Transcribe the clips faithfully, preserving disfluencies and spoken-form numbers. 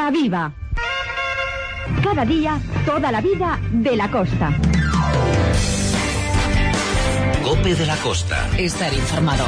Costa Viva. Cada día, toda la vida de la costa. COPE de la Costa. Estar informado.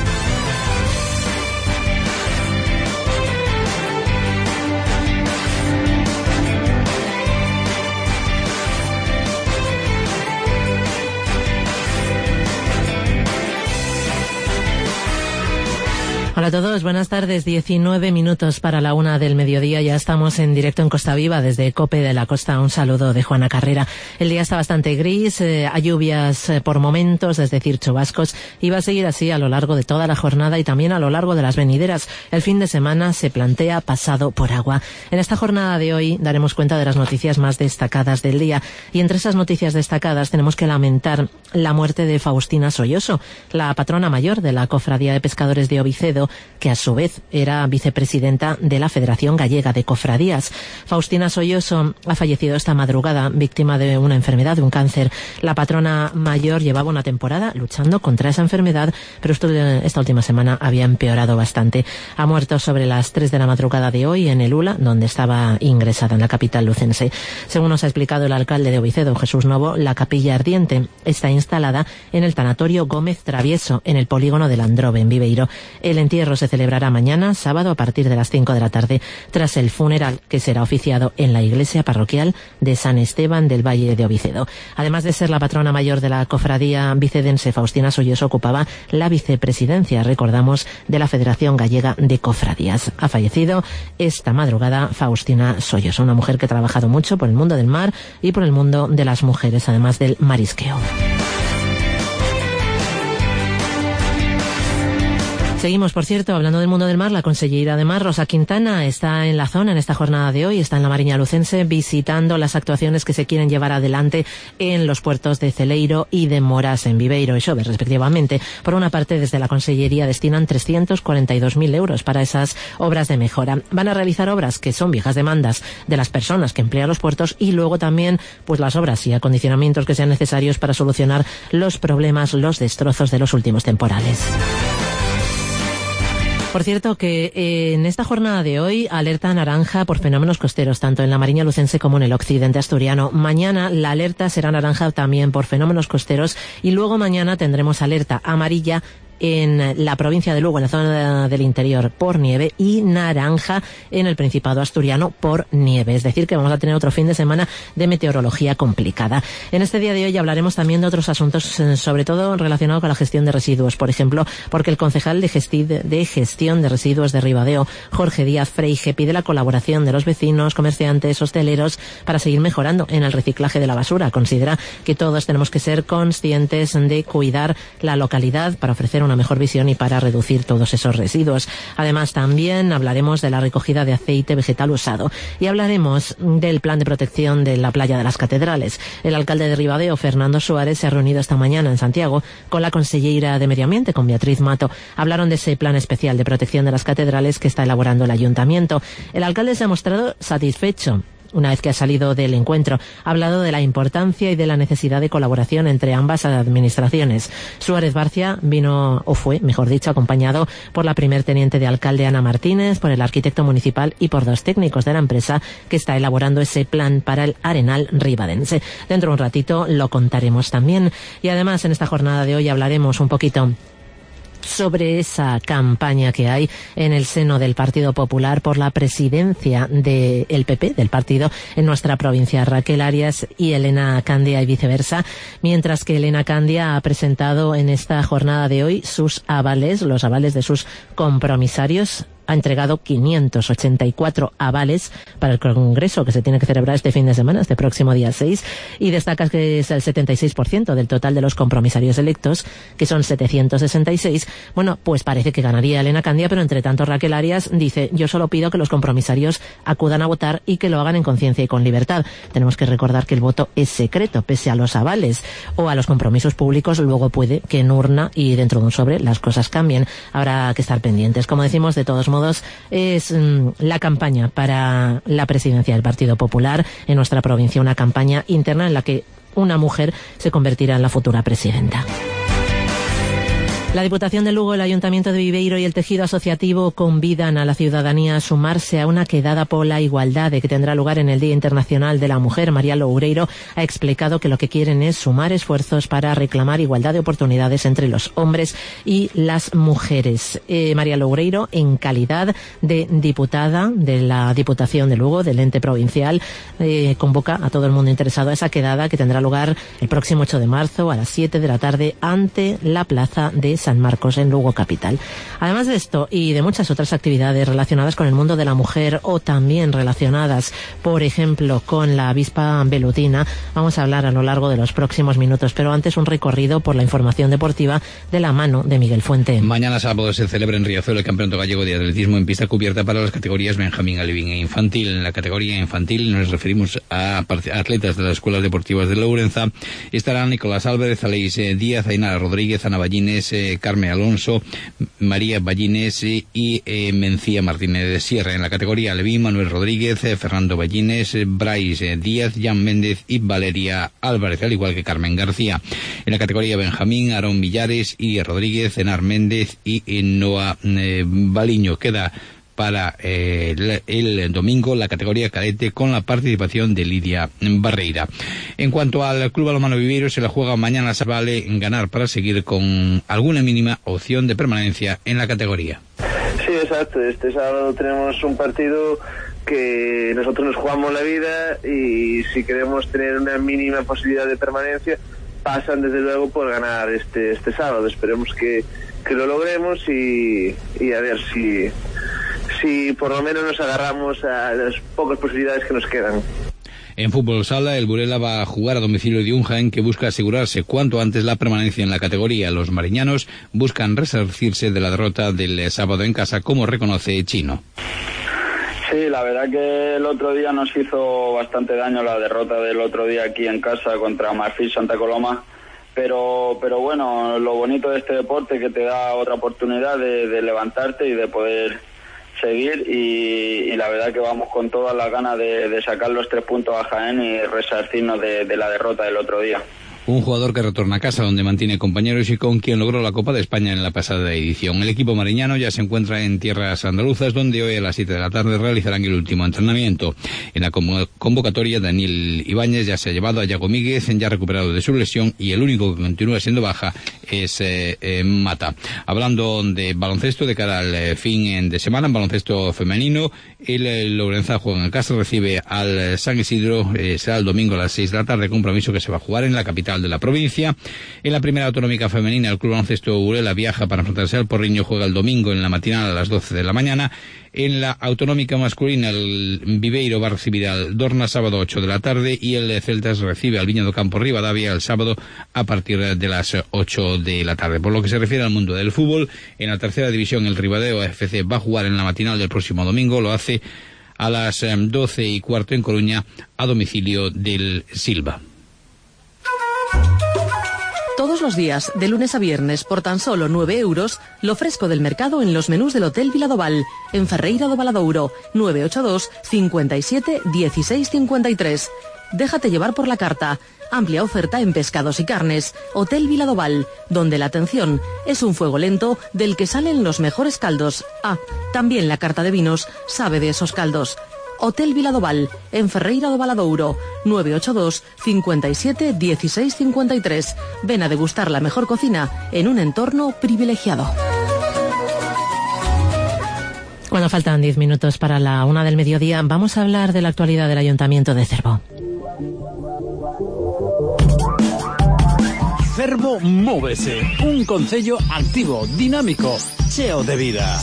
Hola a todos, buenas tardes. diecinueve minutos para la una del mediodía. Ya estamos en directo en Costa Viva desde COPE de la Costa. Un saludo de Juana Carrera. El día está bastante gris, eh, hay lluvias eh, por momentos, es decir, chubascos, y va a seguir así a lo largo de toda la jornada y también a lo largo de las venideras. El fin de semana se plantea pasado por agua. En esta jornada de hoy daremos cuenta de las noticias más destacadas del día, y entre esas noticias destacadas tenemos que lamentar la muerte de Faustina Solloso, la patrona mayor de la Cofradía de Pescadores de Ovicedo, que a su vez era vicepresidenta de la Federación Gallega de Cofradías. Faustina Solloso ha fallecido esta madrugada, víctima de una enfermedad, de un cáncer. La patrona mayor llevaba una temporada luchando contra esa enfermedad, pero esto, esta última semana había empeorado bastante. Ha muerto sobre las tres de la madrugada de hoy en el Ula, donde estaba ingresada en la capital lucense. Según nos ha explicado el alcalde de Ovicedo, Jesús Novo, la capilla ardiente está instalada en el tanatorio Gómez Travieso, en el polígono del Androve, en Viveiro. El entierro se celebrará mañana, sábado, a partir de las cinco de la tarde, tras el funeral que será oficiado en la iglesia parroquial de San Esteban del Valle de Ovicedo. Además de ser la patrona mayor de la cofradía vicedense, Faustina Solloso ocupaba la vicepresidencia, recordamos, de la Federación Gallega de Cofradías. Ha fallecido esta madrugada Faustina Solloso, una mujer que ha trabajado mucho por el mundo del mar y por el mundo de las mujeres, además del marisqueo. Seguimos, por cierto, hablando del mundo del mar. La consellera de Mar, Rosa Quintana, está en la zona en esta jornada de hoy, está en la Mariña Lucense visitando las actuaciones que se quieren llevar adelante en los puertos de Celeiro y de Moras, en Viveiro y Xove, respectivamente. Por una parte, desde la Consellería destinan trescientos cuarenta y dos mil euros para esas obras de mejora. Van a realizar obras que son viejas demandas de las personas que emplean los puertos, y luego también pues las obras y acondicionamientos que sean necesarios para solucionar los problemas, los destrozos de los últimos temporales. Por cierto, que eh, en esta jornada de hoy, alerta naranja por fenómenos costeros, tanto en la Mariña Lucense como en el occidente asturiano. Mañana la alerta será naranja también por fenómenos costeros, y luego mañana tendremos alerta amarilla en la provincia de Lugo, en la zona del interior, por nieve, y naranja en el Principado asturiano por nieve. Es decir, que vamos a tener otro fin de semana de meteorología complicada. En este día de hoy hablaremos también de otros asuntos, sobre todo relacionados con la gestión de residuos. Por ejemplo, porque el concejal de, gesti de gestión de residuos de Ribadeo, Jorge Díaz Freige, pide la colaboración de los vecinos, comerciantes, hosteleros, para seguir mejorando en el reciclaje de la basura. Considera que todos tenemos que ser conscientes de cuidar la localidad para ofrecer una una mejor visión y para reducir todos esos residuos. Además, también hablaremos de la recogida de aceite vegetal usado, y hablaremos del plan de protección de la playa de las Catedrales. El alcalde de Ribadeo, Fernando Suárez, se ha reunido esta mañana en Santiago con la consellera de Medio Ambiente, con Beatriz Mato. Hablaron de ese plan especial de protección de las catedrales que está elaborando el ayuntamiento. El alcalde se ha mostrado satisfecho una vez que ha salido del encuentro. Ha hablado de la importancia y de la necesidad de colaboración entre ambas administraciones. Suárez Barcia vino, o fue, mejor dicho, acompañado por la primer teniente de alcalde, Ana Martínez, por el arquitecto municipal y por dos técnicos de la empresa que está elaborando ese plan para el Arenal ribadense. Dentro de un ratito lo contaremos también. Y además, en esta jornada de hoy hablaremos un poquito sobre esa campaña que hay en el seno del Partido Popular por la presidencia del P P, del partido, en nuestra provincia. Raquel Arias y Elena Candia y viceversa, mientras que Elena Candia ha presentado en esta jornada de hoy sus avales, los avales de sus compromisarios. Ha entregado quinientos ochenta y cuatro avales para el Congreso que se tiene que celebrar este fin de semana, este próximo día seis, y destaca que es el setenta y seis por ciento del total de los compromisarios electos, que son setecientos sesenta y seis. Bueno, pues parece que ganaría Elena Candia, pero entre tanto Raquel Arias dice: yo solo pido que los compromisarios acudan a votar y que lo hagan en conciencia y con libertad. Tenemos que recordar que el voto es secreto, pese a los avales o a los compromisos públicos. Luego puede que en urna y dentro de un sobre las cosas cambien. Habrá que estar pendientes. Como decimos, de todos modos, es mm, la campaña para la presidencia del Partido Popular en nuestra provincia, una campaña interna en la que una mujer se convertirá en la futura presidenta. La Diputación de Lugo, el Ayuntamiento de Viveiro y el tejido asociativo convidan a la ciudadanía a sumarse a una quedada pola igualdade que tendrá lugar en el Día Internacional de la Mujer. María Loureiro ha explicado que lo que quieren es sumar esfuerzos para reclamar igualdad de oportunidades entre los hombres y las mujeres. Eh, María Loureiro, en calidad de diputada de la Diputación de Lugo, del ente provincial, eh, convoca a todo el mundo interesado a esa quedada que tendrá lugar el próximo ocho de marzo a las siete de la tarde ante la plaza de San Marcos en Lugo capital. Además de esto y de muchas otras actividades relacionadas con el mundo de la mujer o también relacionadas, por ejemplo, con la avispa velutina, vamos a hablar a lo largo de los próximos minutos, pero antes un recorrido por la información deportiva de la mano de Miguel Fuente. Mañana sábado se celebra en Riazor el Campeonato Gallego de Atletismo en pista cubierta para las categorías Benjamín, Alevín e Infantil. En la categoría infantil nos referimos a atletas de las escuelas deportivas de Lourenza. Estarán Nicolás Álvarez, Aleix Díaz, Ainara Rodríguez, Ana Ballines, eh, Carmen Alonso, María Ballines y eh, Mencía Martínez de Sierra. En la categoría Alevín, Manuel Rodríguez, eh, Fernando Ballines, eh, Brais eh, Díaz, Jan Méndez y Valeria Álvarez, al igual que Carmen García. En la categoría Benjamín, Aarón Villares, Iria Rodríguez, Enar Méndez y eh, Noa eh, Baliño. Queda para eh, el, el domingo la categoría cadete con la participación de Lidia Barreira. En cuanto al Club Balonmano Viveiro, se la juega mañana, se vale ganar para seguir con alguna mínima opción de permanencia en la categoría. Sí, exacto. Este sábado tenemos un partido que nosotros nos jugamos la vida y si queremos tener una mínima posibilidad de permanencia, pasan desde luego por ganar este este sábado. Esperemos que, que lo logremos y, y a ver si... si por lo menos nos agarramos a las pocas posibilidades que nos quedan. En fútbol sala, el Burela va a jugar a domicilio de un Jaén que busca asegurarse cuanto antes la permanencia en la categoría. Los mariñanos buscan resarcirse de la derrota del sábado en casa, como reconoce Chino. Sí, la verdad que el otro día nos hizo bastante daño la derrota del otro día aquí en casa contra Marfil Santa Coloma. Pero pero bueno, lo bonito de este deporte es que te da otra oportunidad de, de levantarte y de poder seguir y, y la verdad que vamos con todas las ganas de, de sacar los tres puntos a Jaén y resarcirnos de, de la derrota del otro día. Un jugador que retorna a casa donde mantiene compañeros y con quien logró la Copa de España en la pasada edición. El equipo mariñano ya se encuentra en tierras andaluzas, donde hoy a las siete de la tarde realizarán el último entrenamiento. En la convocatoria, Daniel Ibáñez ya se ha llevado a Yago Míguez, ya recuperado de su lesión, y el único que continúa siendo baja es eh, eh, Mata. Hablando de baloncesto, de cara al eh, fin de semana, en baloncesto femenino, el, el Lourenza juega en casa, recibe al San Isidro, eh, será el domingo a las seis de la tarde, compromiso que se va a jugar en la capital de la provincia. En la primera autonómica femenina, el Club Baloncesto Burela viaja para enfrentarse al Porriño, juega el domingo en la matinal a las doce de la mañana. En la autonómica masculina, el Viveiro va a recibir al Dorna sábado ocho de la tarde y el Celtas recibe al Viña do Campo Rivadavia el sábado a partir de las ocho de la tarde. Por lo que se refiere al mundo del fútbol, en la tercera división el Ribadeo F C va a jugar en la matinal del próximo domingo, lo hace a las doce y cuarto en Coruña a domicilio del Silva. Todos los días, de lunes a viernes, por tan solo nueve euros, lo fresco del mercado en los menús del Hotel Viladoval, en Ferreira do Valadouro, nueve ocho dos, cincuenta y siete, dieciséis cincuenta y tres. Déjate llevar por la carta. Amplia oferta en pescados y carnes. Hotel Viladoval, donde la atención es un fuego lento del que salen los mejores caldos. Ah, también la carta de vinos sabe de esos caldos. Hotel Viladoval, en Ferreira do Valadouro, nueve ocho dos, cincuenta y siete, dieciséis cincuenta y tres. Ven a degustar la mejor cocina en un entorno privilegiado. Cuando faltan diez minutos para la una del mediodía, vamos a hablar de la actualidad del Ayuntamiento de Cervo. Cervo móvese, un concello activo, dinámico, cheo de vida.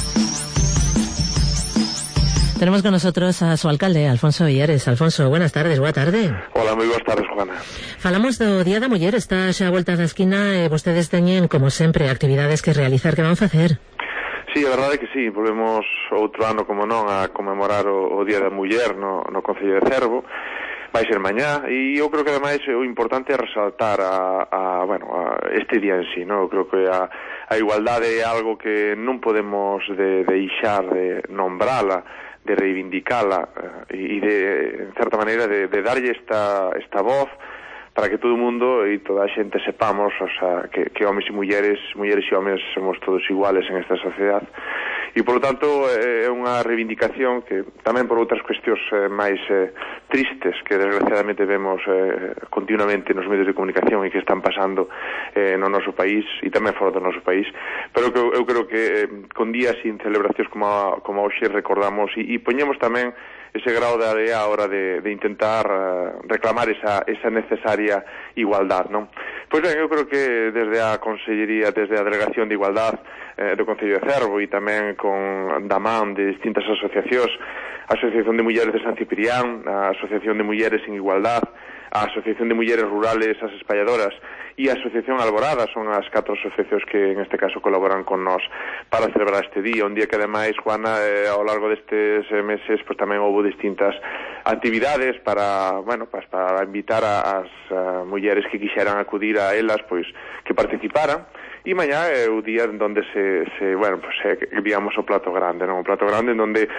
Tenemos con nosotros a su alcalde, Alfonso Villares. Alfonso, buenas tardes, boa tarde. Hola, moi boas tardes, Juana. Falamos do Día da Muller, está xa a volta da esquina e vostedes teñen, como sempre, actividades que realizar. Que van facer? Sí, a verdade é que sí, volvemos outro ano, como non, a conmemorar o, o Día da Muller no, no Concello de Cervo. Vai ser mañá, e eu creo que ademais o importante é resaltar a, a, bueno, a este día en sí, non? Eu creo que a, a igualdade é algo que non podemos de, deixar de nombrala, de reivindicala e de, en certa maneira, de, de darlle esta, esta voz para que todo o mundo e toda a xente sepamos, o sea, que, que homes e mulleres, mulleres e homes somos todos iguales en esta sociedade. E, polo tanto, é unha reivindicación que tamén por outras cuestións eh, máis eh, tristes que desgraciadamente vemos eh, continuamente nos medios de comunicación e que están pasando eh, no noso país e tamén fora do noso país, pero que eu, eu creo que eh, con días sin celebracións como, a, como hoxe recordamos e, e poñemos tamén ese grau de área a hora de, de intentar uh, reclamar esa, esa necesaria igualdad, non? Pois ben, eu creo que desde a Consellería, desde a Delegación de Igualdad eh, do Concello de Cervo e tamén con da man de distintas asociacións, a Asociación de Mulleres de San Ciprián, a Asociación de Mulleres en Igualdad, a Asociación de Mulleres Rurales As Espalladoras e a Asociación Alborada, son as catro asociacións que en este caso colaboran con nós para celebrar este día, un día que ademais, Juana, eh, ao largo destes eh, meses pues tamén houve distintas actividades para, bueno, pues, para invitar a, as uh, mulleres que quixeran acudir a elas, pois que participaran. E mañá é o día en donde se, se bueno, pues, eh, digamos o plato grande, non? O plato grande en donde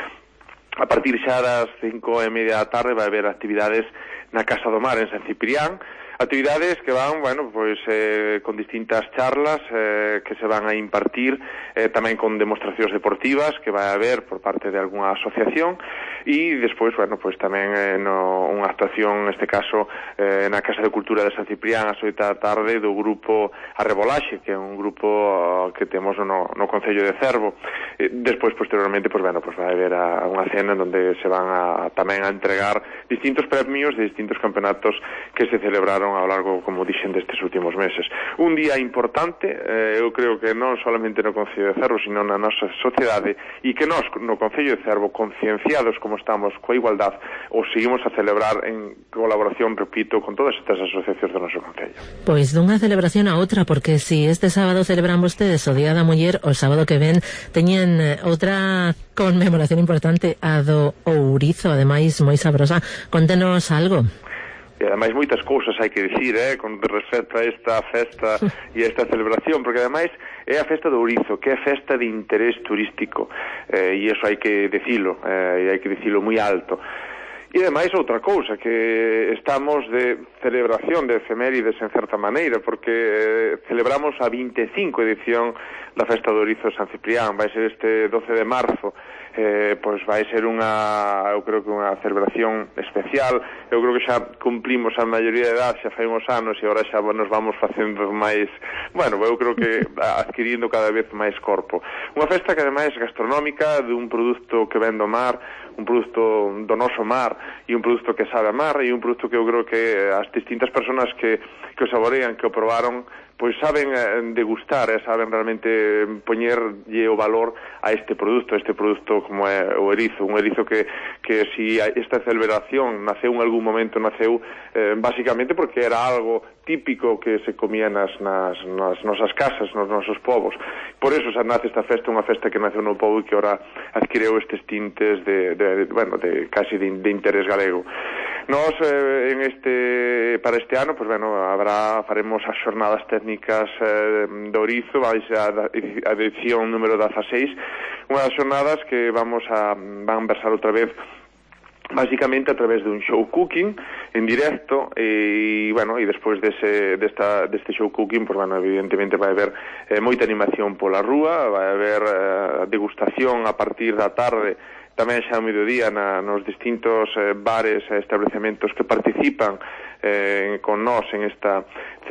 a partir xa das cinco e media da tarde vai haber actividades na Casa do Mar en San Ciprián, actividades que van, bueno, pois eh, con distintas charlas eh, que se van a impartir, eh, tamén con demostracións deportivas que vai haber por parte de algunha asociación e despois, bueno, pois tamén eh, no, unha actuación, neste caso eh, na Casa de Cultura de San Ciprián ás oito da tarde do grupo Arrebolaxe, que é un grupo uh, que temos no, no Concello de Cervo. Eh, despois, posteriormente, pois, bueno, pois vai haber a, unha cena onde se van a, tamén a entregar distintos premios de distintos campeonatos que se celebraron ao largo, como dixen, destes últimos meses. Un día importante, eh, eu creo que non solamente no Concello de Cervo, sino na nosa sociedade, e que nós, no Concello de Cervo, concienciados como estamos coa igualdade, o seguimos a celebrar en colaboración, repito, con todas estas asociacións do noso Concello. Pois dunha celebración a outra, porque si este sábado celebran vostedes o Día da Muller, o sábado que ven teñen outra conmemoración importante, a do ourizo, ademais moi sabrosa. Contenos algo. E ademais moitas cousas hai que dicir, eh, con respecto a esta festa e a esta celebración, porque ademais é a festa do ourizo, que é festa de interés turístico, eh, e iso hai que dicilo, eh, e hai que dicilo moi alto. E ademais outra cousa, que estamos de celebración de efemérides en certa maneira, porque eh, celebramos a vinte e cinco edición da Festa do Ourizo de San Ciprián, vai ser este doce de marzo, eh, pois vai ser unha, eu creo que unha celebración especial. Eu creo que xa cumplimos a maioría de edad, xa fai uns anos e agora xa nos vamos facendo máis, bueno, eu creo que adquirindo cada vez máis corpo. Unha festa que ademais é gastronómica, de un produto que ven do mar, un produto do noso mar e un produto que sabe a mar e un produto que eu creo que as distintas persoas que, que o saborean, que o probaron, pois saben eh, degustar e saben realmente poñerlle o valor a este produto, a este produto como é o erizo, un erizo que, que si esta celebración naceu en algún momento, naceu eh, basicamente porque era algo típico que se comía nas, nas, nas nosas casas, nos nosos povos. Por eso xa nace esta festa, unha festa que naceu no povo e que ora adquireu estes tintes de, de, de bueno, de casi de, de interés galego. Nós, eh, en este, para este ano, pues, bueno, habrá, faremos as xornadas técnicas eh, do ourizo, vai ser a, a edición número dezaseis, unha das xornadas que vamos a, van versar outra vez básicamente a través de un show cooking en directo e, bueno, e despois dese, desta, deste show cooking, pues, bueno, evidentemente vai haber eh, moita animación pola rúa, vai haber eh, degustación a partir da tarde, tamén xa ao mediodía na, nos distintos eh, bares e establecementos que participan eh, con nós en esta,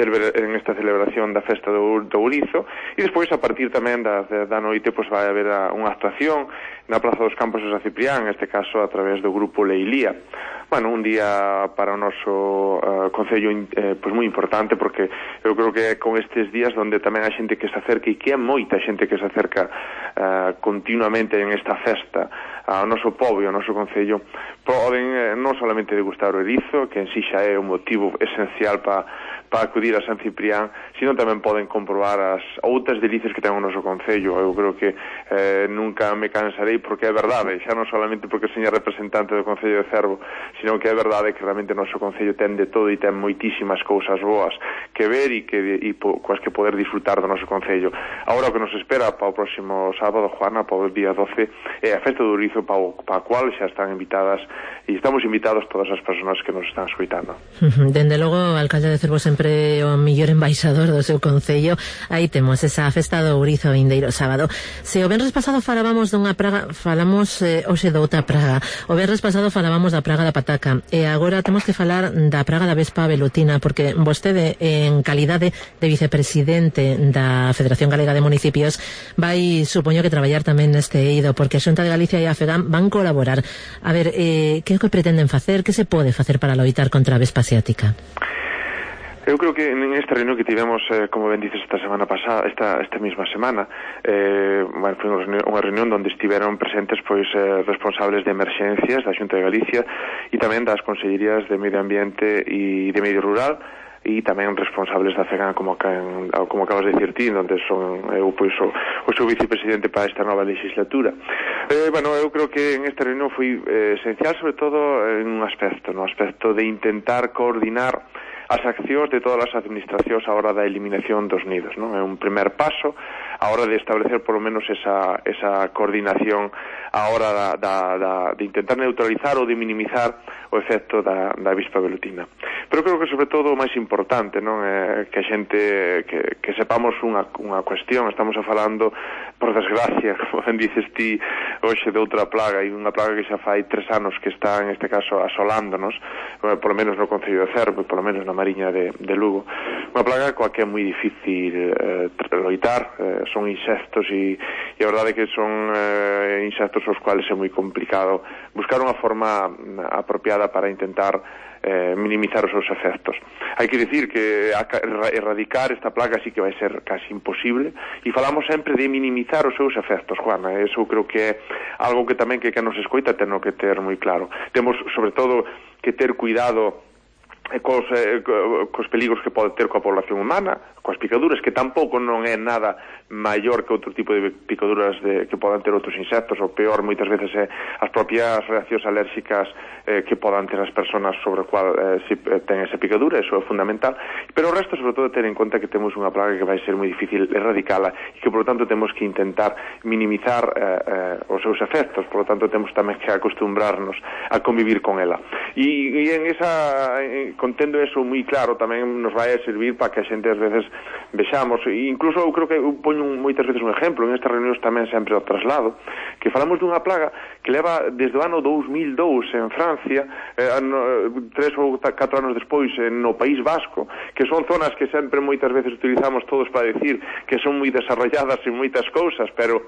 en esta celebración da festa do, do ourizo, e despois a partir tamén da, da noite pues, vai haber a, unha actuación na Praza dos Campos de San Ciprián, en este caso a través do grupo Leilía. Bueno, un día para o noso uh, Concello eh, pues moi importante, porque eu creo que é con estes días onde tamén hai xente que se acerca, e que é moita xente que se acerca uh, continuamente en esta festa ao noso povo e ao noso Concello, poden eh, non solamente degustar o erizo, que en si xa é un motivo esencial para para acudir a San Ciprián, sino tamén poden comprobar as outras delicias que ten o noso concello. Eu creo que eh, nunca me cansarei, porque é verdade, xa non solamente porque seña representante do Concello de Cervo, sino que é verdade que realmente o noso concello ten de todo e ten moitísimas cousas boas que ver e que e po, coas que poder disfrutar do noso concello. Agora o que nos espera para o próximo sábado, Juana, para o día doce, é a festa do ourizo, para, o, para a cual xa están invitadas e estamos invitados todas as persoas que nos están escoitando. Dende logo, o alcalde de Cervo sempre o mellor embaixador do seu concello. Aí temos esa festa do ourizo vindeiro sábado. Se o venres pasado falábamos dunha praga, falamos eh, hoxe doutra praga. O venres pasado falábamos da praga da pataca e agora temos que falar da praga da vespa velutina, porque vostede, en calidade de vicepresidente da Federación Galega de Municipios, vai, supoño que traballar tamén neste eido, porque a Xunta de Galicia e a FEGAM van colaborar. A ver, eh, que é o que pretenden facer? Que se pode facer para loitar contra a vespa asiática? Eu creo que en esta reunión que tivemos, eh, como ben dices, esta semana pasada, esta esta mesma semana, eh, bueno, foi unha reunión, unha reunión onde estiveron presentes pois eh, responsables de emerxencias da Xunta de Galicia e tamén das consellerías de Medio Ambiente e de Medio Rural, e tamén responsables da FEGAM, como, como acabas de dicir ti, onde son eu pois o, o seu vicepresidente para esta nova legislatura. Eh, bueno, eu creo que en esta reunión foi eh, esencial, sobre todo en un aspecto, no aspecto de intentar coordinar as accións de todas as administracións a hora da eliminación dos nidos, non? É un primer paso a hora de establecer por lo menos esa, esa coordinación a hora da, da, da, de intentar neutralizar ou de minimizar o efecto da, da avispa velutina. Pero creo que sobre todo o máis importante, non, é que a xente que, que sepamos unha, unha cuestión. Estamos a falando, por desgracia, como ben dices ti, hoxe de outra plaga, e unha plaga que xa fai tres anos que está, en este caso, asolándonos, por lo menos no Concello de Cervo, por lo menos na Mariña de, de Lugo. Unha plaga coa que é moi difícil eh, loitar, eh, son insectos e, e a verdade é que son eh, insectos os cuales é moi complicado buscar unha forma apropiada para intentar eh, minimizar os seus efectos. Hai que dicir que erradicar esta plaga sí que vai ser casi imposible, e falamos sempre de minimizar os seus efectos, Juana. Eso creo que é algo que tamén que, que nos escoita ten que ter moi claro. Temos, sobre todo, que ter cuidado cos, eh, cos peligros que pode ter coa población humana, coas picaduras, que tampouco non é nada maior que outro tipo de picaduras de, que podan ter outros insectos. O peor moitas veces é as propias reaccións alérxicas eh, que podan ter as persoas sobre o cual eh, si, eh, ten esa picadura. Eso é fundamental, pero o resto, sobre todo, ter en conta que temos unha plaga que vai ser moi difícil erradicala e que, por lo tanto, temos que intentar minimizar eh, eh, os seus efectos. Por lo tanto, temos tamén que acostumbrarnos a convivir con ela, e, e en esa en, contendo eso moi claro, tamén nos vai a servir para que a xente ás veces vexamos, e incluso eu creo que eu poño moitas veces un exemplo en estas reunións tamén sempre ao traslado, que falamos dunha plaga que leva desde o ano dous mil dous en Francia, eh, no, tres ou catro anos despois no País Vasco, que son zonas que sempre moitas veces utilizamos todos para decir que son moi desarrolladas en moitas cousas, pero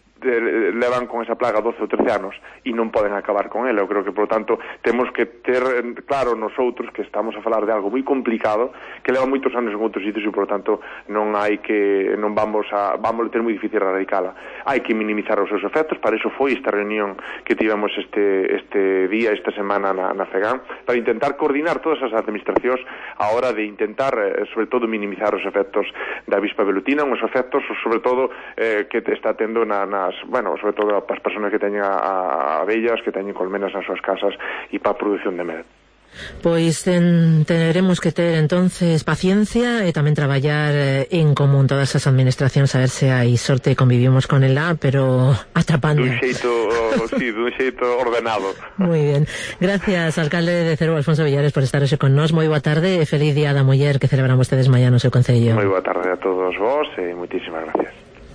levan con esa plaga doce ou trece anos e non poden acabar con ela. Eu creo que, por lo tanto, temos que ter claro nosotros que estamos a falar de algo moi complicado, que leva moitos anos en outros sitios, e, por lo tanto, non hai que non vamos a vamos a ter moi difícil radicala. Hai que minimizar os seus efectos. Para iso foi esta reunión que tivemos este este día, esta semana na, na FEGAM, para intentar coordinar todas as administracións a hora de intentar, eh, sobre todo, minimizar os efectos da avispa velutina, uns efectos, sobre todo, eh, que está tendo na, nas bueno, sobre todo para as persoas que teñen a, a abellas, que teñen colmenas nas súas casas e para a produción de mel. Pois ten, teremos que ter entonces paciencia e tamén traballar en común todas as administracións, a ver se hai sorte e convivimos con ela, pero atrapando. Dun xeito, sí, dun xeito ordenado. Moi ben. Gracias, alcalde de Cervo, Alfonso Villares, por estar hoxe con nós. Moi boa tarde e feliz Día da Muller que celebramos tedes mañá no seu concello. Moi boa tarde a todos vos e moitísimas gracias.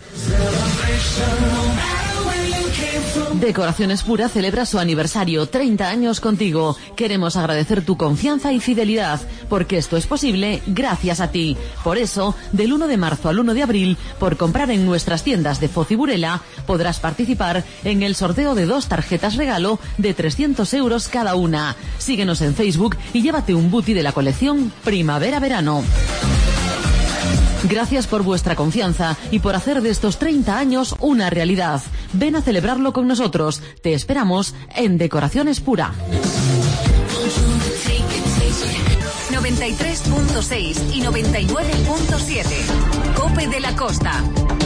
Decoraciones Pura celebra su aniversario, treinta años contigo. Queremos agradecer tu confianza y fidelidad, porque esto es posible gracias a ti. Por eso, del uno de marzo al uno de abril, por comprar en nuestras tiendas de Foz y Burela, podrás participar en el sorteo de dos tarjetas regalo de trescientos euros cada una. Síguenos en Facebook y llévate un booty de la colección Primavera-Verano. Gracias por vuestra confianza y por hacer de estos treinta años una realidad. Ven a celebrarlo con nosotros. Te esperamos en Decoraciones Pura. noventa y tres punto seis y noventa y nueve punto siete. COPE de la Costa.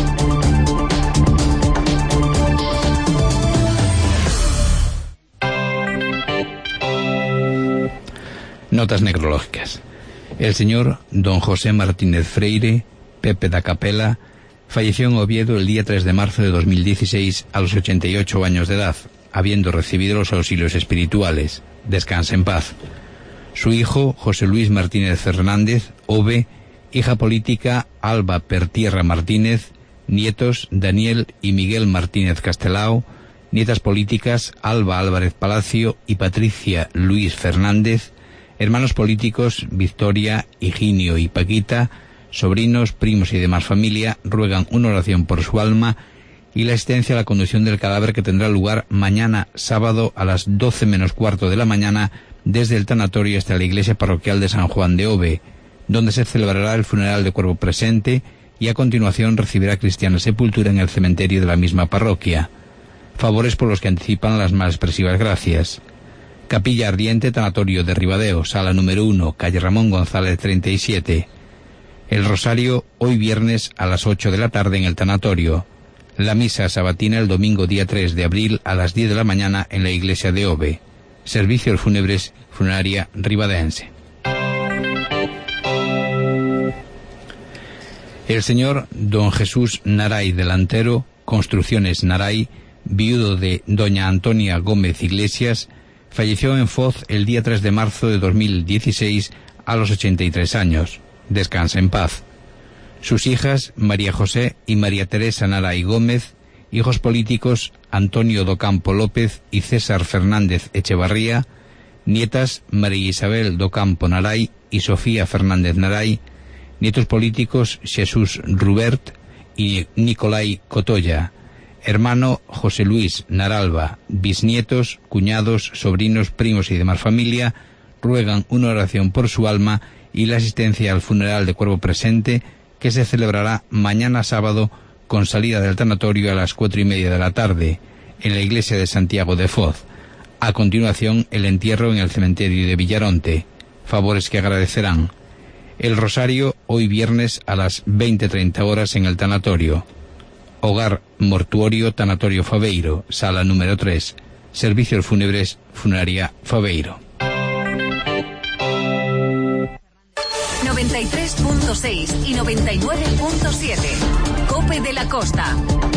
Notas necrológicas. El señor don José Martínez Freire, Pepe da Capela, falleció en Oviedo el día tres de marzo de dos mil dieciséis a los ochenta y ocho años de edad, habiendo recibido los auxilios espirituales. Descanse en paz. Su hijo, José Luis Martínez Fernández, Ove, hija política, Alba Pertierra Martínez, nietos, Daniel y Miguel Martínez Castelao, nietas políticas, Alba Álvarez Palacio y Patricia Luis Fernández, hermanos políticos, Victoria, Higinio y Paquita, sobrinos, primos y demás familia, ruegan una oración por su alma y la asistencia a la conducción del cadáver que tendrá lugar mañana sábado a las doce menos cuarto de la mañana desde el tanatorio hasta la iglesia parroquial de San Juan de Ove, donde se celebrará el funeral de cuerpo presente y a continuación recibirá cristiana sepultura en el cementerio de la misma parroquia. Favores por los que anticipan las más expresivas gracias. Capilla Ardiente, tanatorio de Ribadeo, sala número uno, calle Ramón González treinta y siete. El rosario hoy viernes a las ocho de la tarde en el tanatorio. La misa sabatina el domingo día tres de abril a las diez de la mañana en la iglesia de Ove. Servicios fúnebres, funeraria ribadense. El señor don Jesús Naray Delantero, Construcciones Naray, viudo de doña Antonia Gómez Iglesias, falleció en Foz el día tres de marzo de dos mil dieciséis a los ochenta y tres años. Descansa en paz. Sus hijas, María José y María Teresa Naray Gómez, hijos políticos, Antonio Docampo López y César Fernández Echevarría, nietas, María Isabel Docampo Naray y Sofía Fernández Naray, nietos políticos, Jesús Rubert y Nicolai Cotoya, hermano José Luis Naralba, bisnietos, cuñados, sobrinos, primos y demás familia, ruegan una oración por su alma y la asistencia al funeral de cuerpo presente que se celebrará mañana sábado con salida del tanatorio a las cuatro y media de la tarde en la iglesia de Santiago de Foz. A continuación, el entierro en el cementerio de Villaronte. Favores que agradecerán. El rosario hoy viernes a las veinte treinta horas en el tanatorio. Hogar Mortuorio Tanatorio Faveiro, sala número tres. Servicios fúnebres, funeraria Faveiro. noventa y tres punto seis y noventa y nueve punto siete. COPE de la Costa.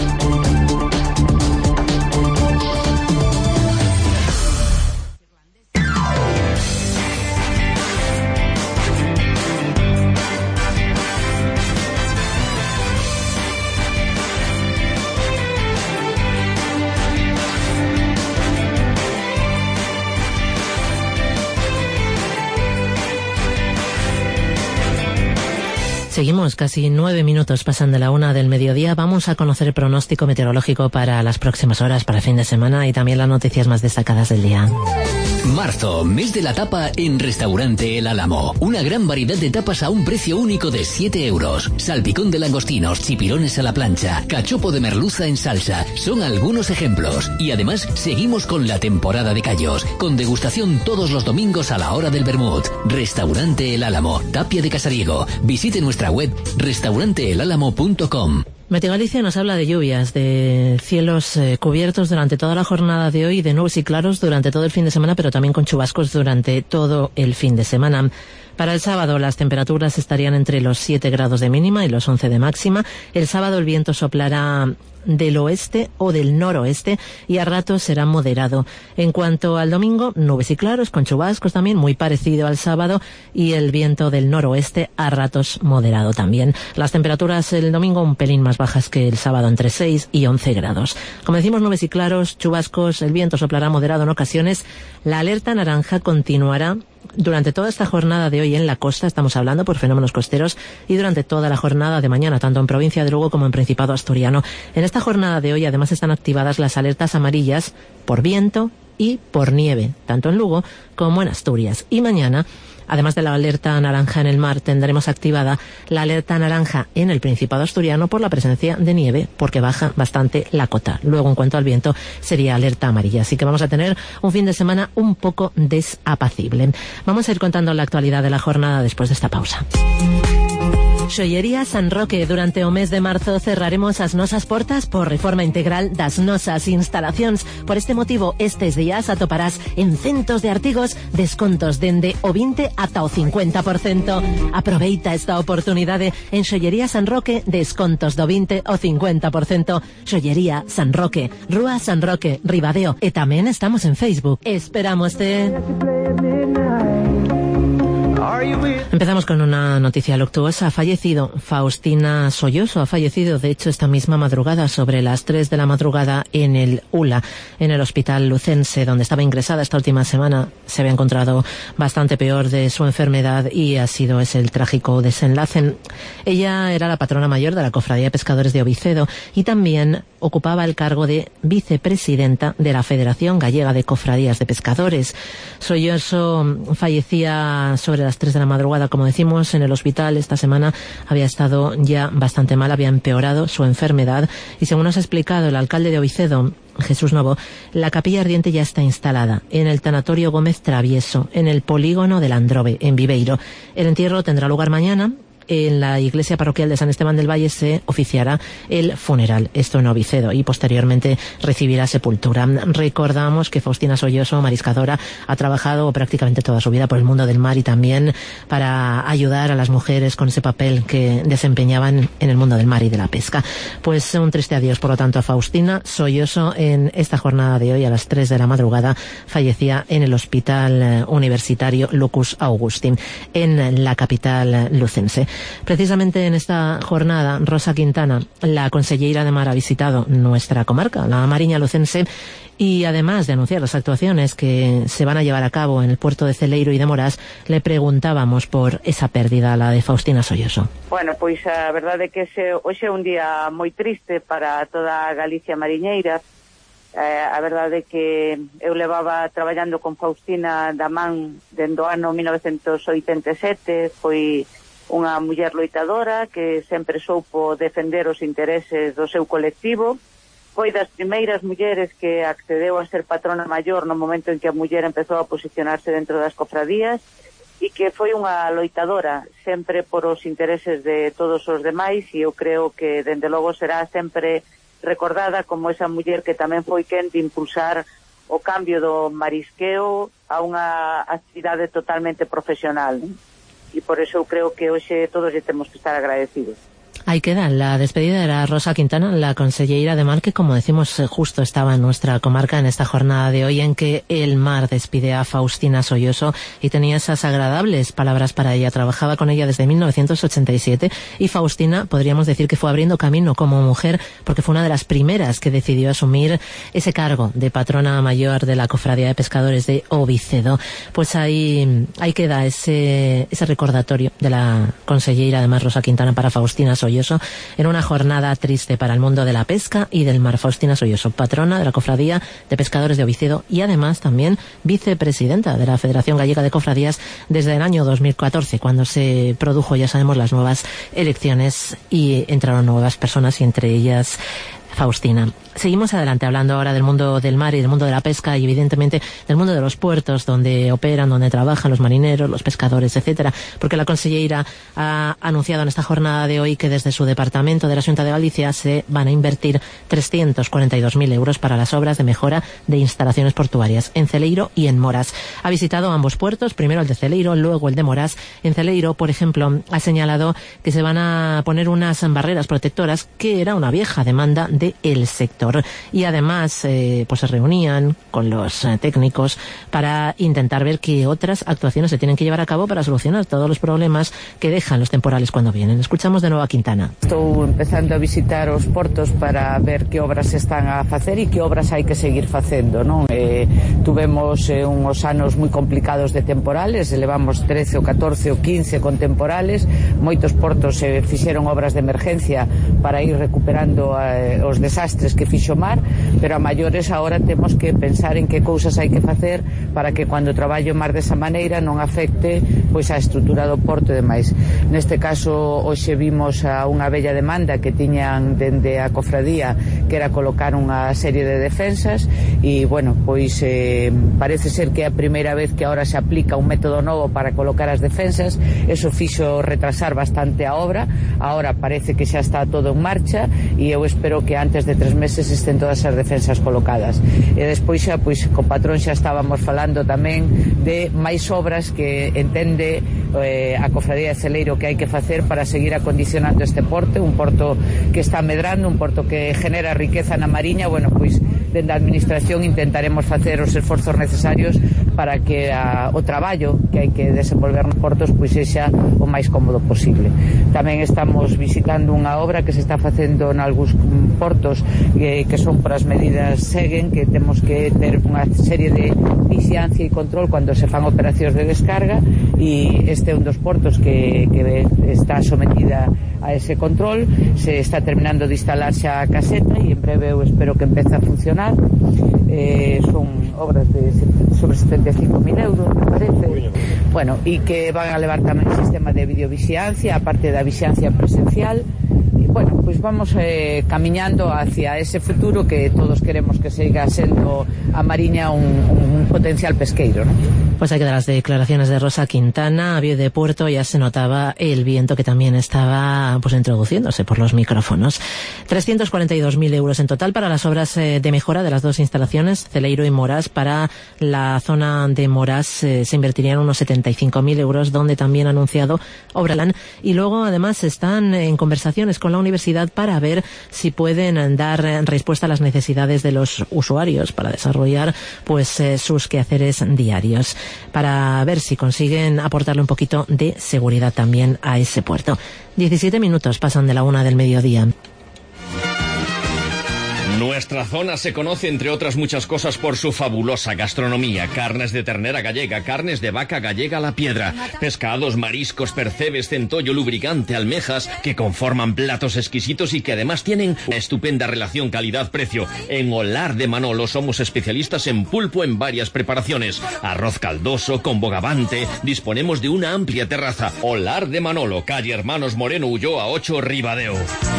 Seguimos, casi nueve minutos pasan de la una del mediodía. Vamos a conocer el pronóstico meteorológico para las próximas horas, para el fin de semana y también las noticias más destacadas del día. Marzo, mes de la tapa en Restaurante El Álamo. Una gran variedad de tapas a un precio único de siete euros. Salpicón de langostinos, chipirones a la plancha, cachopo de merluza en salsa. Son algunos ejemplos. Y además, seguimos con la temporada de callos, con degustación todos los domingos a la hora del vermut. Restaurante El Álamo, Tapia de Casariego. Visite nuestra web restaurante el álamo punto com. Meteogalicia nos habla de lluvias, de cielos eh, cubiertos durante toda la jornada de hoy, de nubes y claros durante todo el fin de semana, pero también con chubascos durante todo el fin de semana. Para el sábado las temperaturas estarían entre los siete grados de mínima y los once de máxima. El sábado el viento soplará del oeste o del noroeste y a ratos será moderado. En cuanto al domingo, nubes y claros con chubascos también, muy parecido al sábado, y el viento del noroeste a ratos moderado también. Las temperaturas el domingo un pelín más bajas que el sábado, entre seis y once grados. Como decimos, nubes y claros, chubascos, el viento soplará moderado en ocasiones. La alerta naranja continuará durante toda esta jornada de hoy en la costa, estamos hablando por fenómenos costeros, y durante toda la jornada de mañana, tanto en provincia de Lugo como en Principado Asturiano. En esta jornada de hoy además están activadas las alertas amarillas por viento y por nieve, tanto en Lugo como en Asturias. Y mañana Además de la alerta naranja en el mar, tendremos activada la alerta naranja en el Principado asturiano por la presencia de nieve, porque baja bastante la cota. Luego, en cuanto al viento, sería alerta amarilla. Así que vamos a tener un fin de semana un poco desapacible. Vamos a ir contando la actualidad de la jornada después de esta pausa. Xollería San Roque. Durante o mes de marzo cerraremos as nosas portas por reforma integral das nosas instalacións. Por este motivo, estes días atoparás en centos de artigos descontos dende o vinte ata o cincuenta por cento. Aproveita esta oportunidade en Xollería San Roque, descontos do vinte ao cincuenta por cento. Xollería San Roque, Rúa San Roque, Ribadeo, e tamén estamos en Facebook. Esperámoste. Empezamos con una noticia luctuosa. Ha fallecido Faustina Solloso. Ha fallecido, de hecho, esta misma madrugada, sobre las tres de la madrugada, en el U L A, en el Hospital Lucense, donde estaba ingresada esta última semana. Se había encontrado bastante peor de su enfermedad y ha sido ese el trágico desenlace. Ella era la patrona mayor de la Cofradía de Pescadores de Ovicedo y también ocupaba el cargo de vicepresidenta de la Federación Gallega de Cofradías de Pescadores. Solloso fallecía sobre las tres de la madrugada, como decimos, en el hospital. Esta semana había estado ya bastante mal, había empeorado su enfermedad y, según nos ha explicado el alcalde de Ovicedo, Jesús Novo, la capilla ardiente ya está instalada en el tanatorio Gómez Travieso, en el polígono del Androve, en Viveiro. El entierro tendrá lugar mañana. En la iglesia parroquial de San Esteban del Valle se oficiará el funeral, esto en Ovicedo, y posteriormente recibirá sepultura. Recordamos que Faustina Solloso, mariscadora, ha trabajado prácticamente toda su vida por el mundo del mar y también para ayudar a las mujeres con ese papel que desempeñaban en el mundo del mar y de la pesca. Pues un triste adiós, por lo tanto, a Faustina Solloso. En esta jornada de hoy, a las tres de la madrugada, fallecía en el Hospital Universitario Lucus Augustin, en la capital lucense. Precisamente en esta jornada, Rosa Quintana, la conselleira de Mar, ha visitado nuestra comarca, la Mariña lucense, y además de anunciar las actuaciones que se van a llevar a cabo en el puerto de Celeiro y de Morás, le preguntábamos por esa pérdida, la de Faustina Solloso. Bueno, pois a verdade é que ese, hoxe é un día moi triste para toda a Galicia mariñeira. Eh, a verdade é que eu levaba traballando con Faustina da man dende o ano mil novecentos oitenta e sete. Foi unha muller loitadora que sempre soupo defender os intereses do seu colectivo. Foi das primeiras mulleres que accedeu a ser patrona maior no momento en que a muller empezou a posicionarse dentro das cofradías e que foi unha loitadora sempre por os intereses de todos os demais, e eu creo que dende logo será sempre recordada como esa muller que tamén foi quen de impulsar o cambio do marisqueo a unha actividade totalmente profesional, ¿no? Y por eso creo que hoxe todos lle temos que estar agradecidos. Ahí queda la despedida de la Rosa Quintana, la conselleira de Mar, que, como decimos, justo estaba en nuestra comarca en esta jornada de hoy en que el mar despide a Faustina Solloso y tenía esas agradables palabras para ella. Trabajaba con ella desde mil novecientos ochenta y siete y Faustina, podríamos decir que fue abriendo camino como mujer, porque fue una de las primeras que decidió asumir ese cargo de patrona mayor de la Cofradía de Pescadores de Ovicedo. Pues ahí, ahí queda ese, ese recordatorio de la conselleira de Mar, Rosa Quintana, para Faustina Solloso, en una jornada triste para el mundo de la pesca y del mar. Faustina Solloso, patrona de la Cofradía de Pescadores de Ovicedo y además también vicepresidenta de la Federación Gallega de Cofradías desde el año dos mil catorce, cuando se produjo, ya sabemos, las nuevas elecciones y entraron nuevas personas, y entre ellas Faustina. Seguimos adelante hablando ahora del mundo del mar y del mundo de la pesca y, evidentemente, del mundo de los puertos donde operan, donde trabajan los marineros, los pescadores, etcétera, porque la conselleira ha anunciado en esta jornada de hoy que desde su departamento de la Xunta de Galicia se van a invertir trescientos cuarenta y dos mil euros para las obras de mejora de instalaciones portuarias en Celeiro y en Morás. Ha visitado ambos puertos, primero el de Celeiro, luego el de Morás. En Celeiro, por ejemplo, ha señalado que se van a poner unas barreras protectoras, que era una vieja demanda del sector. Y además eh, pues se reunían con los eh, técnicos para intentar ver qué otras actuaciones se tienen que llevar a cabo para solucionar todos los problemas que dejan los temporales cuando vienen. Escuchamos de nuevo a Quintana. Estou empezando a visitar os portos para ver que obras se están a facer e que obras hai que seguir facendo, non? Eh, tuvemos eh, uns anos moi complicados de temporales, levamos trece ou catorce ou quince con temporales. Moitos portos se eh, fixeron obras de emergencia para ir recuperando eh, os desastres que fixo o mar, pero a maiores agora temos que pensar en que cousas hai que facer para que cando traballo o mar desa maneira non afecte pois a estrutura do porto e demais. Neste caso, hoxe vimos a unha bella demanda que tiñan dende a cofradía, que era colocar unha serie de defensas, e, bueno, pois eh, parece ser que é a primeira vez que agora se aplica un método novo para colocar as defensas. Eso fixo retrasar bastante a obra. Agora parece que xa está todo en marcha e eu espero que antes de tres meses estén todas as defensas colocadas. E despois xa, pois, co patrón xa estábamos falando tamén de máis obras que entende eh, a Cofradía de Celeiro que hai que facer para seguir acondicionando este porto, un porto que está medrando, un porto que genera riqueza na Mariña. Bueno, pois dende a administración intentaremos facer os esforzos necesarios para que a, o traballo que hai que desenvolver nos portos pois sexa o máis cómodo posible. Tamén estamos visitando unha obra que se está facendo en algúns portos eh, que son por as medidas seguen, que temos que ter unha serie de vixiancia e control cando se fan operacións de descarga, e este é un dos portos que, que está sometida a ese control. Se está terminando de instalar xa a caseta e en breve eu espero que empece a funcionar. Eh, son obras de sobre setenta e cinco mil euros, me parece. Bueno, e que van a levar tamén o sistema de videovixiancia, a parte da vixiancia presencial. E, bueno, pois vamos eh, camiñando hacia ese futuro que todos queremos que siga sendo a Mariña un, un potencial pesqueiro, ¿no? Pues hay que dar las declaraciones de Rosa Quintana. A pie de puerto ya se notaba el viento que también estaba pues introduciéndose por los micrófonos. trescientos cuarenta y dos mil euros en total para las obras eh, de mejora de las dos instalaciones, Celeiro y Morás. Para la zona de Morás eh, se invertirían unos setenta y cinco mil euros, donde también ha anunciado Obralan. Y luego además están en conversaciones con la universidad para ver si pueden dar respuesta a las necesidades de los usuarios para desarrollar pues eh, sus quehaceres diarios, para ver si consiguen aportarle un poquito de seguridad también a ese puerto. diecisiete minutos pasan de la una del mediodía. Nuestra zona se conoce, entre otras muchas cosas, por su fabulosa gastronomía. Carnes de ternera gallega, carnes de vaca gallega a la piedra, pescados, mariscos, percebes, centollo, lubricante, almejas, que conforman platos exquisitos y que además tienen una estupenda relación calidad-precio. En Olar de Manolo somos especialistas en pulpo en varias preparaciones. Arroz caldoso, con bogavante. Disponemos de una amplia terraza. Olar de Manolo, calle Hermanos Moreno Ulloa ocho, Ribadeo.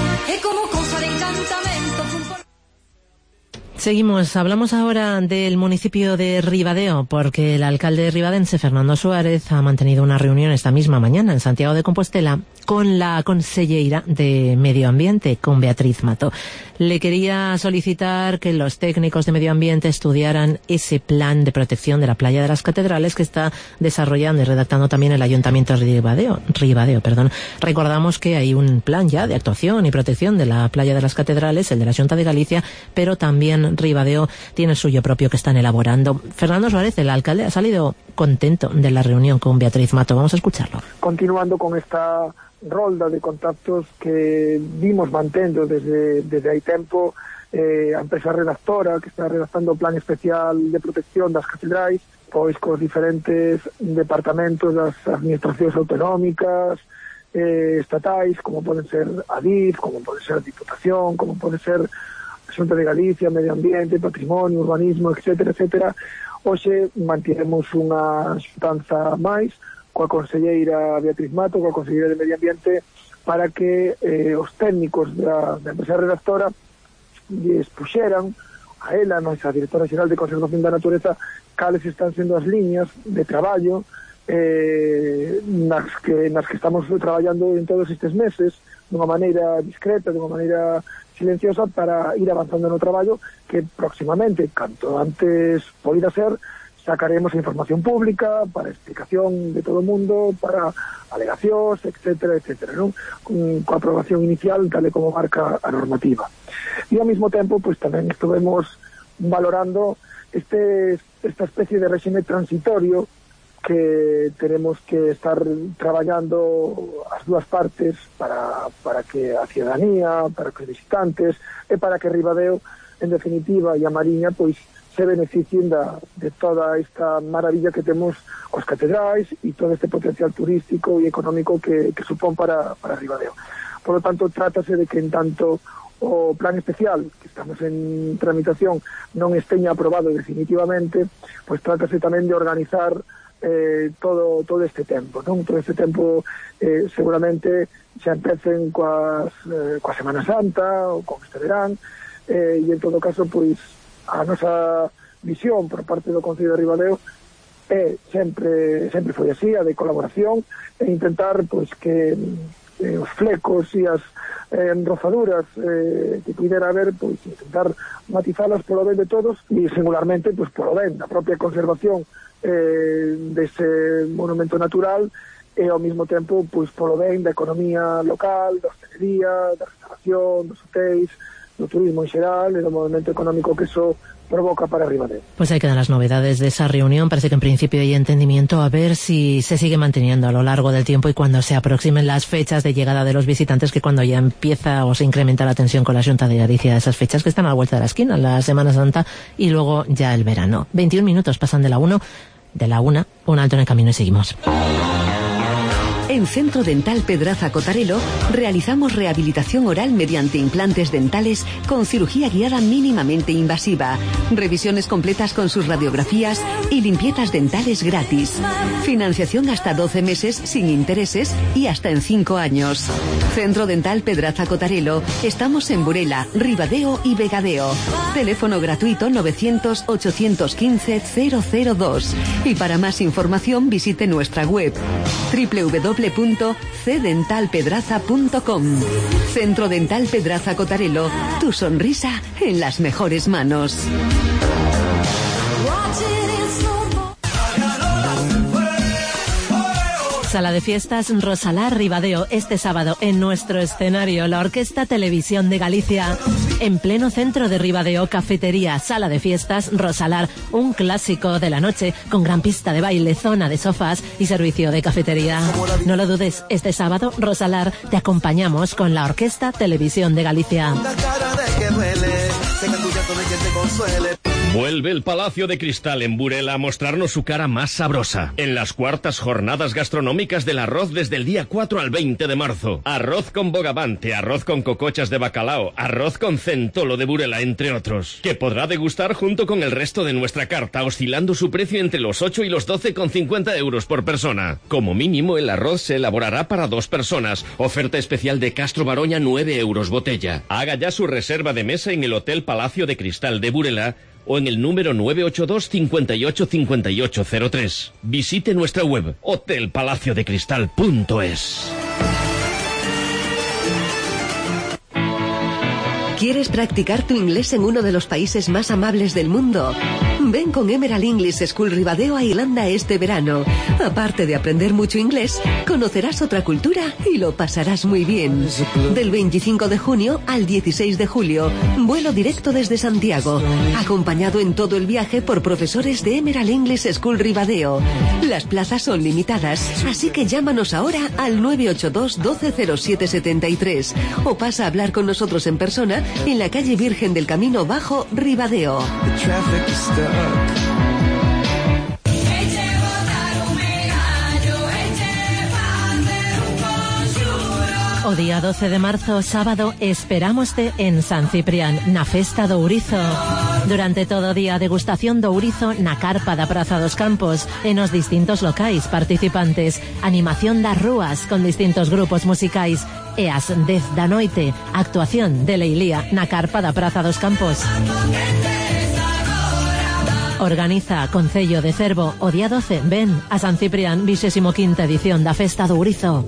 Seguimos, hablamos ahora del municipio de Ribadeo, porque el alcalde ribadense, Fernando Suárez, ha mantenido una reunión esta misma mañana en Santiago de Compostela con la conselleira de Medio Ambiente, con Beatriz Mato. Le quería solicitar que los técnicos de Medio Ambiente estudiaran ese plan de protección de la playa de las Catedrales que está desarrollando y redactando también el Ayuntamiento de Ribadeo. Ribadeo, perdón. Recordamos que hay un plan ya de actuación y protección de la playa de las Catedrales, el de la Xunta de Galicia, pero también Ribadeo tiene el suyo propio que están elaborando. Fernando Suárez, el alcalde, ha salido contento de la reunión con Beatriz Mato. Vamos a escucharlo. Continuando con esta rolda de contactos que vimos mantendo desde, desde hai tempo, eh, a empresa redactora que está redactando o plan especial de protección das catedrais, pois cos diferentes departamentos das administracións autonómicas, eh, estatais, como poden ser a D I F, como pode ser a Diputación, como pode ser a Xunta de Galicia, Medio Ambiente, Patrimonio, Urbanismo, etcétera, etcétera. Hoxe mantiremos unha xuntanza máis coa conselleira Beatriz Mato, coa conselleira de Medio Ambiente, para que eh, os técnicos da, da empresa redactora lles puxeran a ela, nosa directora xeral de Conservación da Natureza, cales están sendo as liñas de traballo eh, nas, que, nas que estamos traballando en todos estes meses, dunha maneira discreta, dunha maneira silenciosa, para ir avanzando no traballo que próximamente, canto antes poida ser, sacaremos a información pública para explicación de todo o mundo, para alegacións, etcétera, etcétera, non? Con, con aprobación inicial, tal e como marca a normativa. E ao mesmo tempo, pues tamén estuvemos valorando este, esta especie de réxime transitorio que tenemos que estar traballando as dúas partes para, para que a ciudadanía, para que os visitantes e para que Ribadeo, en definitiva, e a Mariña, pois se beneficien da, de toda esta maravilla que temos coas catedrais e todo este potencial turístico e económico que, que supón para, para Ribadeo. Por lo tanto, trátase de que en tanto o plan especial, que estamos en tramitación, non esteña aprobado definitivamente, pois trátase tamén de organizar eh, todo todo este tempo, non? Todo este tempo eh, seguramente xa empecen coas, eh, coa Semana Santa ou con este verán, eh, e en todo caso, pois, a nosa visión por parte do Concello de Ribadeo é sempre, sempre foi así, a de colaboración, e intentar, pois, que eh, os flecos e as eh, rozaduras eh, que pudera haber, pois intentar matizalas polo ben de todos e singularmente pois polo ben da propia conservación eh, dese monumento natural e ao mesmo tempo pois polo ben da economía local, da hostelería, da restauración, dos hotéis, do turismo en xeral e do movimento económico que eso provoca para Ribadeo. Pues ahí quedan las novedades de esa reunión. Parece que en principio hay entendimiento, a ver si se sigue manteniendo a lo largo del tiempo y cuando se aproximen las fechas de llegada de los visitantes, que cuando ya empieza o se incrementa la tensión con la Xunta de Galicia, esas fechas que están a la vuelta de la esquina, la Semana Santa y luego ya el verano. veintiún minutos pasan de la uno, de la una, un alto en el camino y seguimos. En Centro Dental Pedraza Cotarelo realizamos rehabilitación oral mediante implantes dentales con cirugía guiada mínimamente invasiva, revisiones completas con sus radiografías y limpiezas dentales gratis. Financiación hasta doce meses sin intereses y hasta en cinco años. Centro Dental Pedraza Cotarelo. Estamos en Burela, Ribadeo y Vegadeo. Teléfono gratuito novecientos, ochocientos quince, cero cero dos. Y para más información visite nuestra web doble u doble u doble u punto c dental pedraza punto com. Centro Dental Pedraza Cotarelo, tu sonrisa en las mejores manos. Sala de Fiestas Rosalar Ribadeo, este sábado en nuestro escenario, la Orquesta Televisión de Galicia, en pleno centro de Ribadeo, cafetería, Sala de Fiestas Rosalar, un clásico de la noche, con gran pista de baile, zona de sofás y servicio de cafetería. No lo dudes, este sábado, Rosalar, te acompañamos con la Orquesta Televisión de Galicia. Vuelve el Palacio de Cristal en Burela a mostrarnos su cara más sabrosa. En las cuartas jornadas gastronómicas del arroz desde el día cuatro al veinte de marzo. Arroz con bogavante, arroz con cocochas de bacalao, arroz con centolo de Burela, entre otros. Que podrá degustar junto con el resto de nuestra carta, oscilando su precio entre los ocho y los doce con cincuenta euros por persona. Como mínimo, el arroz se elaborará para dos personas. Oferta especial de Castro Baroña, nueve euros botella. Haga ya su reserva de mesa en el Hotel Palacio de Cristal de Burela o en el número nueve ocho dos, cincuenta y ocho, cincuenta y ocho cero tres. Visite nuestra web hotel palacio de cristal punto es. ¿Quieres practicar tu inglés en uno de los países más amables del mundo? Ven con Emerald English School Ribadeo a Irlanda este verano. Aparte de aprender mucho inglés, conocerás otra cultura y lo pasarás muy bien. Del veinticinco de junio al dieciséis de julio, vuelo directo desde Santiago, acompañado en todo el viaje por profesores de Emerald English School Ribadeo. Las plazas son limitadas, así que llámanos ahora al nueve ocho dos, doce cero siete setenta y tres o pasa a hablar con nosotros en persona en la calle Virgen del Camino Bajo, Ribadeo. O día doce de marzo, sábado, esperámoste en San Ciprián, na festa do ourizo. Durante todo o día, degustación do ourizo na carpa da Praza dos Campos, e nos distintos locais participantes, animación das rúas con distintos grupos musicais, e ás dez da noite, actuación de Leilía na carpa da Praza dos Campos. Organiza Concello de Cervo o día doce, ven a San Ciprián, vigésimo quinta edición da Festa do Ourizo.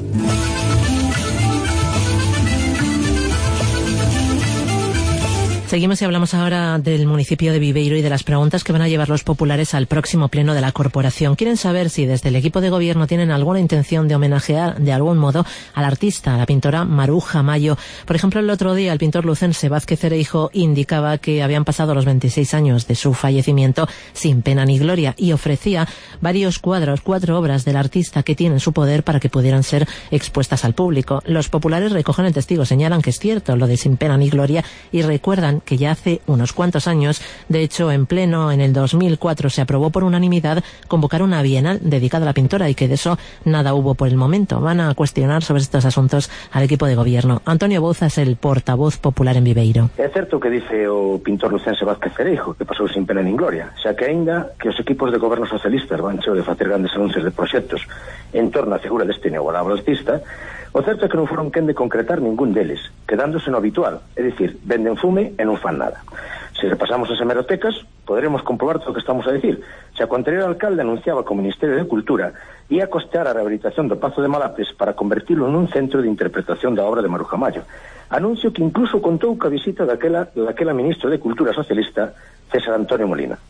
Seguimos y hablamos ahora del municipio de Viveiro y de las preguntas que van a llevar los populares al próximo pleno de la corporación. Quieren saber si desde el equipo de gobierno tienen alguna intención de homenajear de algún modo al artista, a la pintora Maruja Mayo. Por ejemplo, el otro día el pintor lucense Vázquez Cereijo indicaba que habían pasado los veintiséis años de su fallecimiento sin pena ni gloria y ofrecía varios cuadros, cuatro obras del artista que tienen su poder para que pudieran ser expuestas al público. Los populares recogen el testigo, señalan que es cierto lo de sin pena ni gloria y recuerdan saben que ya hace unos cuantos años, de hecho en pleno en el dos mil cuatro se aprobó por unanimidad convocar una bienal dedicada a la pintora y que de eso nada hubo por el momento. Van a cuestionar sobre estos asuntos al equipo de gobierno. Antonio Bouza es el portavoz popular en Viveiro. É certo que dice o pintor lucense Vázquez Cereijo, que pasou sin pena nin gloria, xa que aínda que os equipos de goberno socialistas van cheo de facer grandes anuncios de proxectos en torno á figura deste neogualabo artista, o certo é que non foron quen de concretar ningún deles, quedándose no habitual, é dicir, venden fume e non fan nada. Se repasamos as hemerotecas, poderemos comprobar todo o que estamos a dicir. Xa o anterior alcalde anunciaba que o Ministerio de Cultura ia costear a rehabilitación do Pazo de Malapes para convertilo nun centro de interpretación da obra de Maruja Mallo. Anuncio que incluso contou ca visita daquela, daquela ministro de Cultura socialista, César Antonio Molina.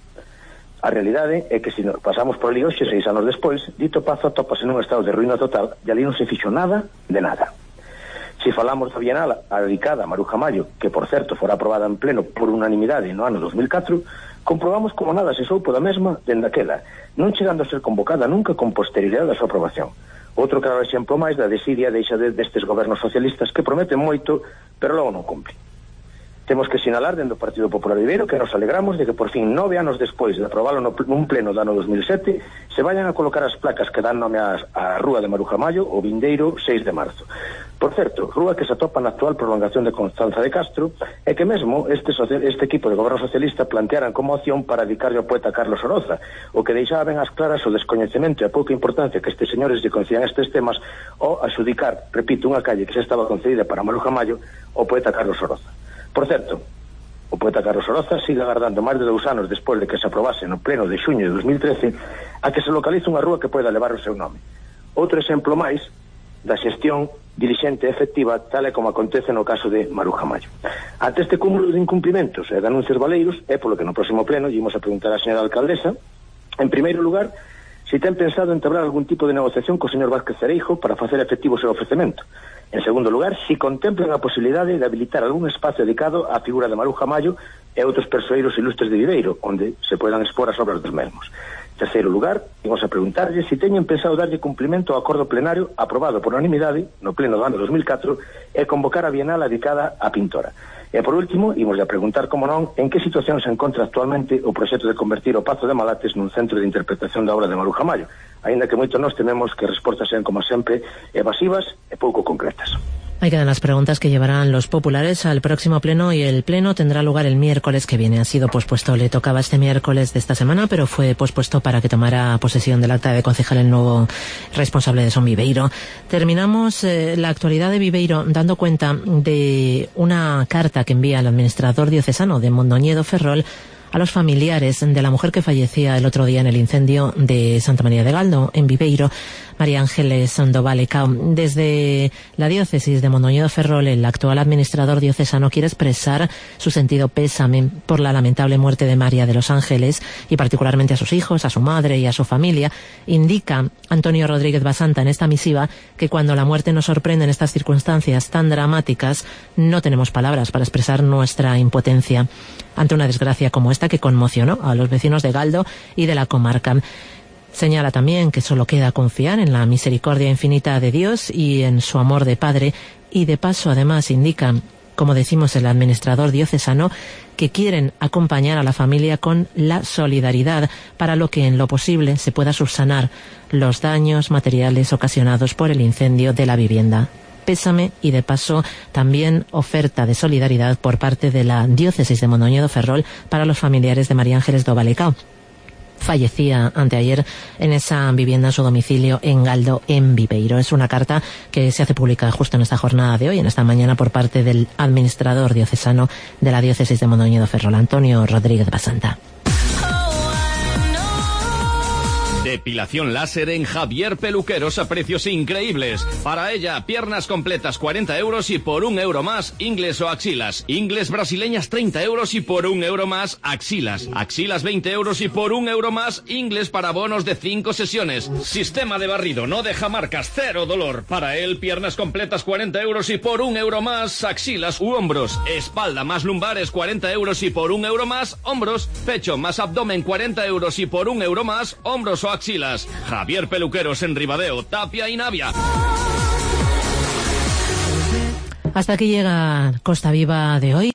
A realidade é que se pasamos por ali hoxe, seis anos despois, dito Pazo atópase nun estado de ruína total e ali non se fixo nada de nada. Se falamos da Bienal a dedicada a Maruja Mallo, que por certo fora aprobada en pleno por unanimidade no ano dos mil catro, comprobamos como nada se soupo da mesma dende aquela, non chegando a ser convocada nunca con posterioridade da súa aprobación. Outro claro exemplo máis da desidia deixa de, destes gobernos socialistas que prometen moito, pero logo non cumplen. Temos que sinalar dentro do Partido Popular Viveiro que nos alegramos de que por fin nove anos despois de aprobalo no, nun pleno do ano dos mil sete se vayan a colocar as placas que dan nome á, á Rúa de Maruja Mallo o vindeiro seis de marzo. Por certo, rúa que se atopa na actual prolongación de Constanza de Castro e que mesmo este, este equipo de goberno socialista plantearan como opción para dedicarle ao poeta Carlos Oroza, o que deixaba ben as claras o descoñecemento e a pouca importancia que estes señores lle concedían estes temas ao adxudicar, repito, unha calle que xa estaba concedida para Maruja Mallo ao poeta Carlos Oroza. Por certo, o poeta Carlos Oroza sigue agardando máis de dous anos despois de que se aprobase no pleno de xuño de dos mil trece a que se localice unha rúa que poida levar o seu nome. Outro exemplo máis da xestión dirixente e efectiva tal e como acontece no caso de Maruja Mallo. Ante este cúmulo de incumplimentos e de anuncios baleiros é polo que no próximo pleno ímos a preguntar á señora alcaldesa, en primeiro lugar, se ten pensado entablar algún tipo de negociación co señor Vázquez Cereijo para facer efectivo o seu ofrecemento. En segundo lugar, si contemplan a posibilidade de habilitar algún espacio dedicado á figura de Maruja Mallo e outros persoeiros ilustres de Viveiro, onde se poidan expor as obras dos mesmos. En terceiro lugar, vamos a preguntarlle se teñen pensado darlle cumplimento ao acordo plenario aprobado por unanimidade no pleno do ano dos mil catro e convocar a Bienal dedicada á pintora. E por último, imos a preguntar, como non, en que situación se encontra actualmente o proxecto de convertir o Pazo de Malates nun centro de interpretación da obra de Maruja Mallo, aínda que moito nós tememos que as respostas sean, como sempre, evasivas e pouco concretas. Ahí quedan las preguntas que llevarán los populares al próximo pleno y el pleno tendrá lugar el miércoles que viene. Ha sido pospuesto, le tocaba este miércoles de esta semana, pero fue pospuesto para que tomara posesión del acta de concejal el nuevo responsable de Son Viveiro. Terminamos eh, la actualidad de Viveiro dando cuenta de una carta que envía el administrador diocesano de Mondoñedo Ferrol a los familiares de la mujer que fallecía el otro día en el incendio de Santa María de Galdo, en Viveiro, María Ángeles Sandoval Ecao. Desde la diócesis de Mondoñedo Ferrol, el actual administrador diocesano quiere expresar su sentido pésame por la lamentable muerte de María de los Ángeles y particularmente a sus hijos, a su madre y a su familia. Indica Antonio Rodríguez Basanta en esta misiva que cuando la muerte nos sorprende en estas circunstancias tan dramáticas, no tenemos palabras para expresar nuestra impotencia ante una desgracia como esta que conmocionó a los vecinos de Galdo y de la comarca. Señala también que solo queda confiar en la misericordia infinita de Dios y en su amor de Padre, y de paso además indica, como decimos el administrador diocesano, que quieren acompañar a la familia con la solidaridad para lo que en lo posible se pueda subsanar los daños materiales ocasionados por el incendio de la vivienda. Pésame y de paso también oferta de solidaridad por parte de la diócesis de Mondoñedo Ferrol para los familiares de María Ángeles Dovalecao. Fallecía anteayer en esa vivienda en su domicilio en Galdo, en Viveiro. Es una carta que se hace pública justo en esta jornada de hoy, en esta mañana, por parte del administrador diocesano de la diócesis de Mondoñedo Ferrol, Antonio Rodríguez Basanta. Depilación láser en Javier Peluqueros a precios increíbles. Para ella, piernas completas cuarenta euros y por un euro más, ingles o axilas. Ingles brasileñas treinta euros y por un euro más, axilas. Axilas veinte euros y por un euro más, ingles para bonos de cinco sesiones. Sistema de barrido, no deja marcas, cero dolor. Para él, piernas completas cuarenta euros y por un euro más, axilas u hombros. Espalda más lumbares cuarenta euros y por un euro más, hombros. Pecho más abdomen cuarenta euros y por un euro más, hombros o axilas. Javier Peluqueros en Ribadeo, Tapia y Navia. Hasta aquí llega Costa Viva de hoy.